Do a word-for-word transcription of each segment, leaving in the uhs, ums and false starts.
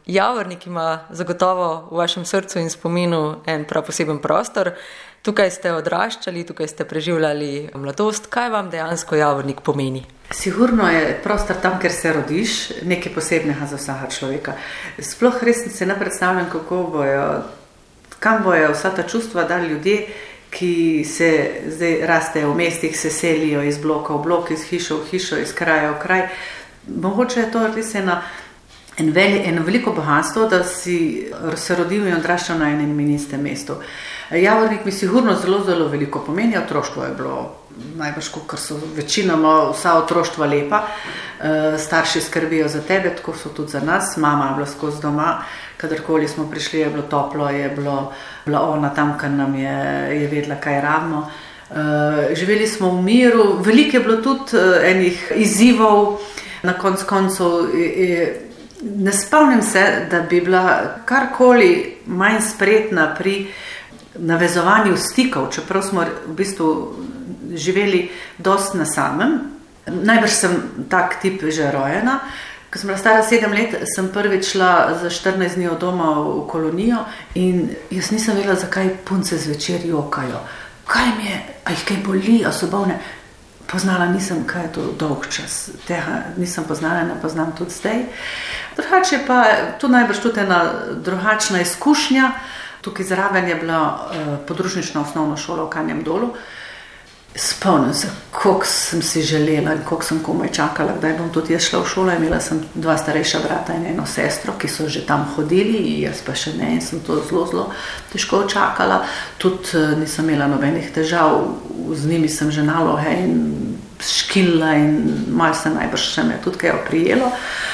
Javornik ima zagotovo v vašem srcu in spominu en prav poseben prostor. Tukaj ste odraščali, tukaj ste preživljali mladost. Kaj vam dejansko Javornik pomeni? Sigurno je prostor tam, kjer se rodiš, nekaj posebnega za vsaka človeka. Sploh res se ne predstavljam, kako bojo, kam bojo vsa ta čustva dali ljudje, ki se zdaj rastejo v mestih, se selijo iz bloka v blok, iz hišo v hišo, iz kraja v kraj. Mogoče je to res ena, en veli, eno veliko bogatstvo, da si se rodil in odraščal na enem in istem mestu. Javornik mi sigurno zelo, zelo veliko pomeni. Otroštvo je bilo najbrž, ker so večinoma vsa otroštva lepa. Starši skrbijo za tebe, tako so tudi za nas. Mama je bila skozi doma, kadarkoli smo prišli, je bilo toplo, je bilo, bila ona tam, ker nam je, je vedela, kaj rabimo. Živeli smo v miru, veliko je bilo tudi enih izzivov, na konc koncev. Ne spomnim se, da bi bila karkoli manj spretna pri navezovanju stikov, čeprav smo v bistvu živeli dosti na samem. Najbrž sem tak tip že rojena. Ko sem bila stara sedem let, sem prvič šla za štirinajst dni od doma v kolonijo in jaz nisem vedela, zakaj punce zvečer jokajo. Kaj mi je, a jih kaj boli, a so bolne? Poznala nisem, kaj je to dolg čas. Tega nisem poznala, ne poznam tudi zdaj. Drugače pa tu najbrž tudi ena drugačna izkušnja. Tukaj zraven je bila uh, podružnična osnovna šola v Kanjem Dolu. Spomnim se, koliko sem si želela in koliko sem komaj čakala, kdaj bom tudi jaz šla v šolo. Imela sem dva starejša brata in eno sestro, ki so že tam hodili, jaz pa še ne in sem to zelo, zelo težko čakala. Tudi uh, nisem imela nobenih težav, z njimi sem že naloge in škila in malo se najbrž še me tudi kaj oprijelo.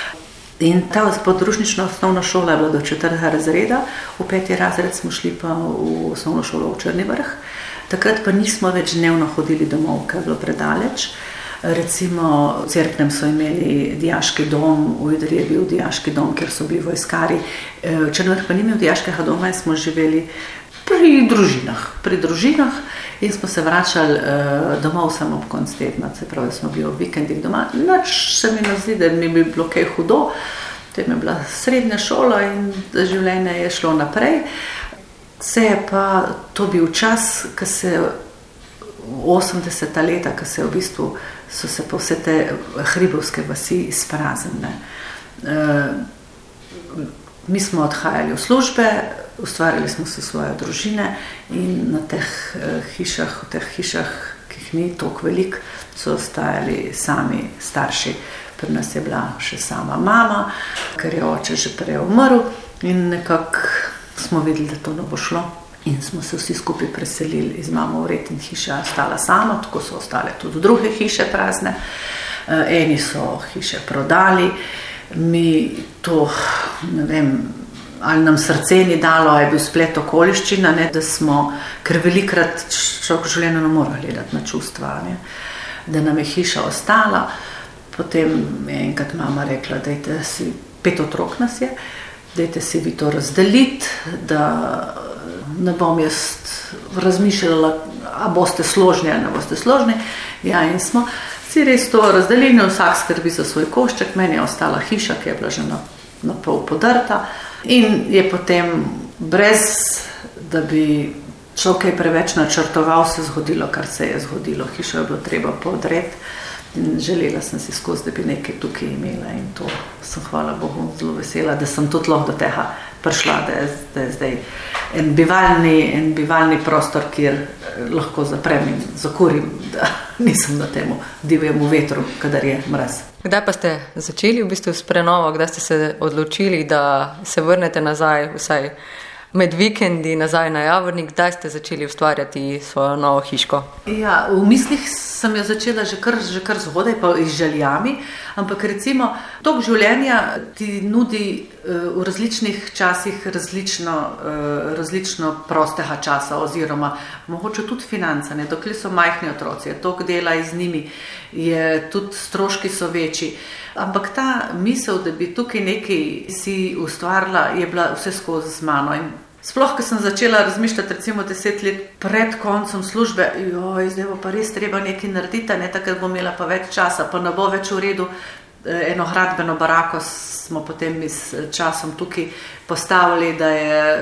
In ta podružnična osnovna šola je bila do četrtega razreda, v peti razred smo šli pa v osnovno šolo v Črni Vrh. Takrat pa nismo več dnevno hodili domov, ker je bilo predaleč. Recimo v Cerknem so imeli dijaški dom, v Idriji je bil dijaški dom, kjer so bili vojskari. Črni Vrh pa ni imel dijaškega doma in smo živeli pri družinah, pri družinah in smo se vračali uh, domov samo ob konc tedna, se pravi, smo bili v vikendih doma. Nič se mi ne zdi, da mi bi bilo kaj hudo. Tem je bila srednja šola in življenje je šlo naprej. Se je pa to bil čas, ko se osemdeseta leta, ko se v bistvu so se pa vse te hribovske vasi izpraznile. Uh, mi smo odhajali v službe, ustvarjali smo se svoje družine in na teh uh, hišah, v teh hišah, ki jih ni toliko velik, so ostajali sami starši. Pri nas je bila še sama mama, ker je oče že prej umrl in nekako smo videli, da to ne bo šlo in smo se vsi skupaj preselili iz mamo v red in hiša ostala sama, tako so ostale tudi druge hiše prazne. Uh, eni so hiše prodali, mi to, ne vem, ali nam srce ni dalo, ali je bil splet okoliščina, ne, da smo, ker velikrat človek v življenju ne mora gledati na čustva, ne, da nam je hiša ostala. Potem je enkrat mama rekla, dajte si, pet otrok nas je, dajte si vi to razdeliti, da ne bom jaz razmišljala, a boste složni, a ne boste složni. Ja, in smo si res to razdelili, vsak skrbi za svoj košček, meni je ostala hiša, ki je bila že na, na pol podrta. In je potem, brez da bi človek kaj preveč načrtoval, se zgodilo, kar se je zgodilo. Hišo je bilo treba podreti in želela sem si skozi, da bi nekaj tukaj imela in to sem, hvala Bogu, zelo vesela, da sem tudi lahko do tega prišla, da je, da je zdaj en bivalni, en bivalni prostor, kjer lahko zaprem in zakurim, da nisem na temu divjemu vetru, kadar je mraz. Kdaj pa ste začeli v bistvu s prenovo, kdaj ste se odločili, da se vrnete nazaj, vsaj med vikendi nazaj na Javornik, kdaj ste začeli ustvarjati svojo novo hiško? Ja, v mislih sem jo začela že kar, že kar zgodaj, pa iz željami, ampak recimo tok življenja ti nudi uh, v različnih časih različno, uh, različno prostega časa oziroma mogoče tudi finance, ne, dokler so majhni otroci, je tok dela z njimi, je tudi stroški so večji. Ampak ta misel, da bi tukaj nekaj si ustvarila, je bila vse skozi z mano. In sploh, ko sem začela razmišljati recimo deset let pred koncem službe, joj, zdaj bo pa res treba nekaj narediti, ne, takrat bom imela pa več časa, pa ne bo več v redu, eno gradbeno barako smo potem s časom tukaj postavili, da je,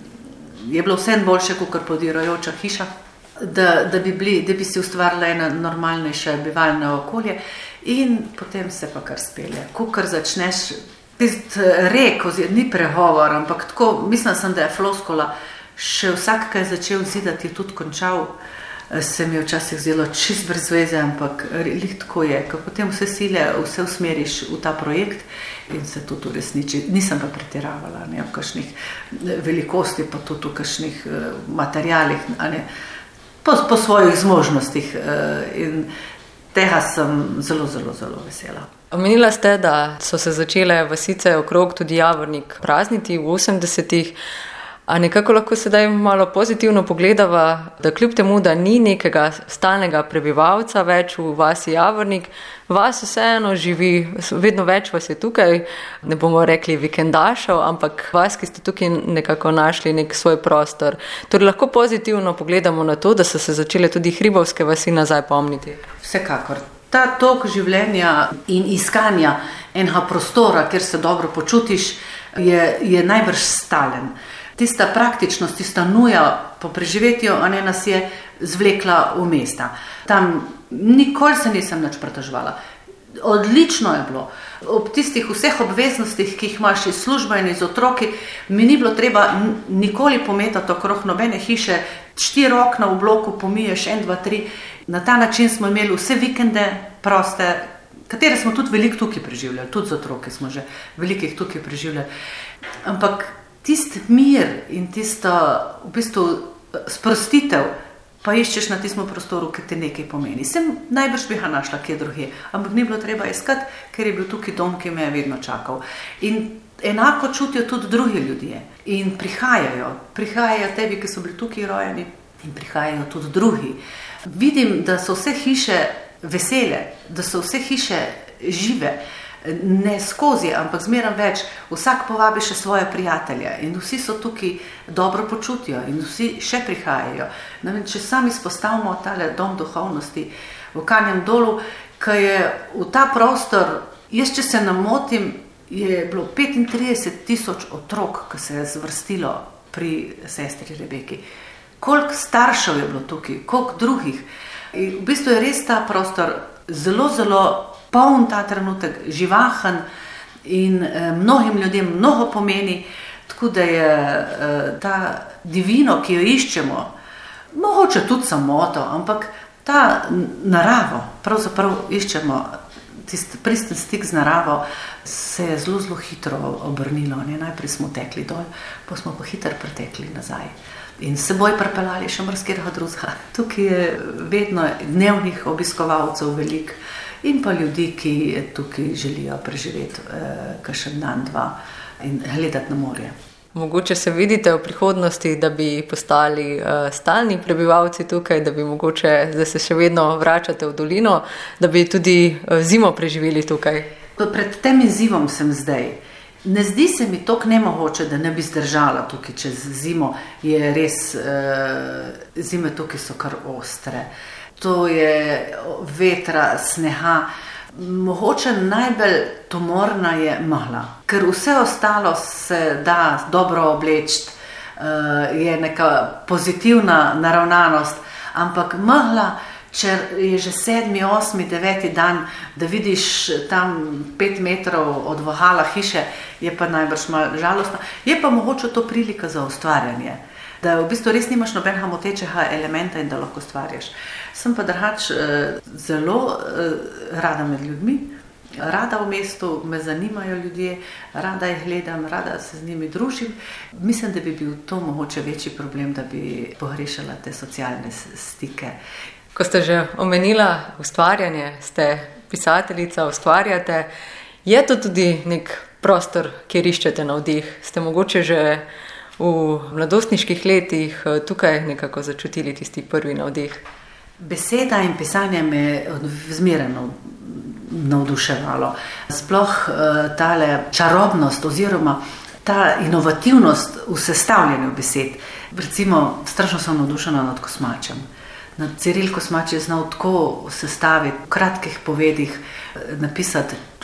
je bilo vse boljše, kot podirajoča hiša, da, da, bi bili, da bi si ustvarila eno normalnejše bivalne okolje in potem se pa kar spelje. Kukor začneš, tisti rek, ni pregovor, ampak tako, mislim sem, da je floskola, še vsak, ki je začel zidati, je tudi končal, se mi je včasih zdelo čist brez veze, ampak lih tako je, ko potem vse sile, vse usmeriš v ta projekt in se tudi uresniči. Nisem pa pretiravala, ne, v kakšnih velikosti, pa tudi v kakšnih materialih, ne, po, po svojih zmožnostih in tega sem zelo, zelo, zelo vesela. Omenila ste, da so se začele vasice okrog tudi Javornik prazniti v osemdesetih, a nekako lahko sedaj malo pozitivno pogledava, da kljub temu, da ni nekega stalnega prebivalca več v vasi Javornik, vas vseeno živi, vedno več vas je tukaj, ne bomo rekli vikendašev, ampak vas, ki ste tukaj nekako našli nek svoj prostor. Torej lahko pozitivno pogledamo na to, da so se začele tudi hribovske vasi nazaj pomniti. Vsekakor. Ta tok življenja in iskanja enega prostora, kjer se dobro počutiš, je, je najbrž stalen. Tista praktičnost, tista nuja po preživetju, a ne nas je zvlekla v mesta. Tam nikoli se nisem nič pritoževala. Odlično je bilo. Ob tistih vseh obveznostih, ki jih imaš iz službe in iz otroki, mi ni bilo treba nikoli pometati okrog nobene hiše, štiri okna v bloku pomiješ, en, dva, tri. Na ta način smo imeli vse vikende proste, katere smo tudi veliko tukaj preživljali, tudi z otroki smo že velikih tukaj preživljali. Ampak tisti mir in tisto v bistvu sprostitev pa iščeš na tistem prostoru, ki ti nekaj pomeni. Sem najbrž bi ga našla kje drugje, ampak ni bilo treba iskati, ker je bil tukaj dom, ki me je vedno čakal. In enako čutijo tudi drugi ljudje in prihajajo, prihajajo tebi, ki so bili tukaj rojeni in prihajajo tudi drugi. Vidim, da so vse hiše vesele, da so vse hiše žive, ne skozi, ampak zmeraj več, vsak povabi še svoje prijatelje in vsi so tukaj dobro počutijo in vsi še prihajajo. Ne vem, če sam izpostavimo tale dom duhovnosti v Kanjem dolu, ki je v ta prostor, jaz če se namotim, je bilo petintrideset tisoč otrok, ki se je zvrstilo pri sestri Rebeki. Koliko staršev je bilo tukaj, koliko drugih. In v bistvu je res ta prostor zelo, zelo poln ta trenutek, živahen in eh, mnogim ljudem mnogo pomeni, tako da je eh, ta divino, ki jo iščemo, mogoče tudi samoto, ampak ta naravo, pravzaprav iščemo tisti pristen stik z naravo, se je zelo, zelo hitro obrnilo. Ne? Najprej smo tekli dol, pa smo pa hitro pretekli nazaj. In seboj pripeljali še marsikega drugega. Tukaj je vedno dnevnih obiskovalcev veliko in pa ljudi, ki tukaj želijo preživeti eh, kakšen dan, dva in gledati na morje. Mogoče se vidite v prihodnosti, da bi postali uh, stalni prebivalci tukaj, da bi mogoče, da se še vedno vračate v dolino, da bi tudi uh, zimo preživeli tukaj? Pred tem izzivom sem zdaj. Ne zdi se mi toliko nemogoče, da ne bi zdržala tukaj čez zimo. Je res, uh, zime tukaj so kar ostre. To je vetra, snega. Mogoče najbolj tumorna je megla, ker vse ostalo se da dobro obleči, je neka pozitivna naravnanost, ampak megla, če je že sedmi, osmi, deveti dan, da vidiš tam pet metrov od vohala hiše, je pa najbrž malo žalostno. Je pa mogoče to prilika za ustvarjanje, da v bistvu res nimaš nobenega motečega elementa in da lahko ustvarjaš. Sem pa drugač zelo rada med ljudmi, rada v mestu, me zanimajo ljudje, rada jih gledam, rada se z njimi družim. Mislim, da bi bil to mogoče večji problem, da bi pogrešala te socialne stike. Ko ste že omenila ustvarjanje, ste pisateljica, ustvarjate, je to tudi nek prostor, kjer iščete navdih? Ste mogoče že v mladostniških letih tukaj nekako začutili tisti prvi navdih? Beseda in pisanje me je zmerno navduševalo. Sploh tale čarobnost oziroma ta inovativnost v sestavljanju besed. Recimo, strašno sem navdušena nad Kosmačem. Ciril Kosmač je znal tako sestaviti, v kratkih povedih napisati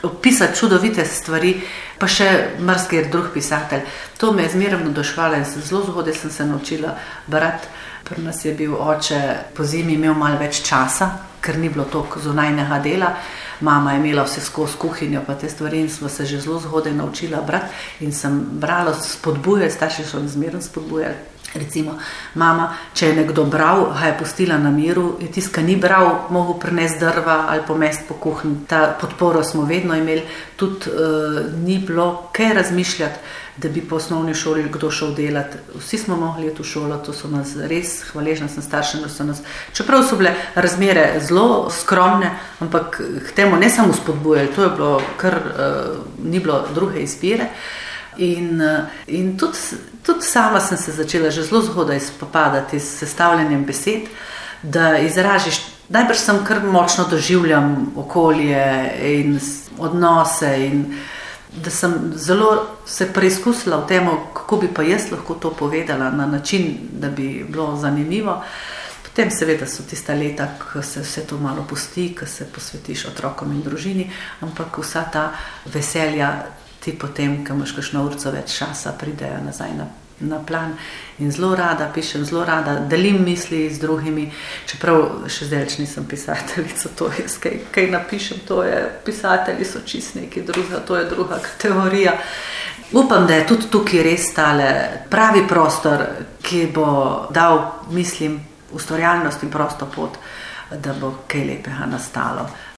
opisati čudovite stvari, pa še marsikaj drug pisatelj. To me je zmeraj navduševalo in zelo zgodaj sem se naučila brati. Pri nas je bil oče po zimi imel malo več časa, ker ni bilo toliko zunajnega dela. Mama je imela vse skozi kuhinjo pa te stvari in smo se že zelo zgodaj naučila brati in sem brala spodbuje, starši so zmeraj spodbujali. Recimo, mama, če je nekdo bral, ga je pustila na miru, je tiska ni bral, mogel prinesti drva ali pomest po kuhinji. Ta podporo smo vedno imeli, tudi uh, ni bilo kaj razmišljati, da bi po osnovni šoli kdo šel delati. Vsi smo mogli iti v šolo, to so nas res, hvaležna sem staršem, da so nas, čeprav so bile razmere zelo skromne, ampak k temu ne samo spodbujali, to je bilo kar, uh, ni bilo druge izbire. In, in tudi, tudi sama sem se začela že zelo zgodaj spopadati s sestavljanjem besed, da izražiš, najbrž sem kar močno doživljam okolje in odnose in da sem zelo se preizkusila v temu, kako bi pa jaz lahko to povedala na način, da bi bilo zanimivo. Potem seveda so tista leta, ko se vse to malo pusti, ko se posvetiš otrokom in družini, ampak vsa ta veselja ti potem, ko imaš kakšno urco več časa, pridejo nazaj na, na plan. In zelo rada pišem, zelo rada delim misli z drugimi, čeprav še zdaj nisem pisateljica, to je, kaj, kaj napišem, to je, pisatelji so čist neki druga, to je druga kategorija. Upam, da je tudi tukaj res tale pravi prostor, ki bo dal, mislim, ustvarjalnost in prosto pot, da bo kaj lepega nastalo.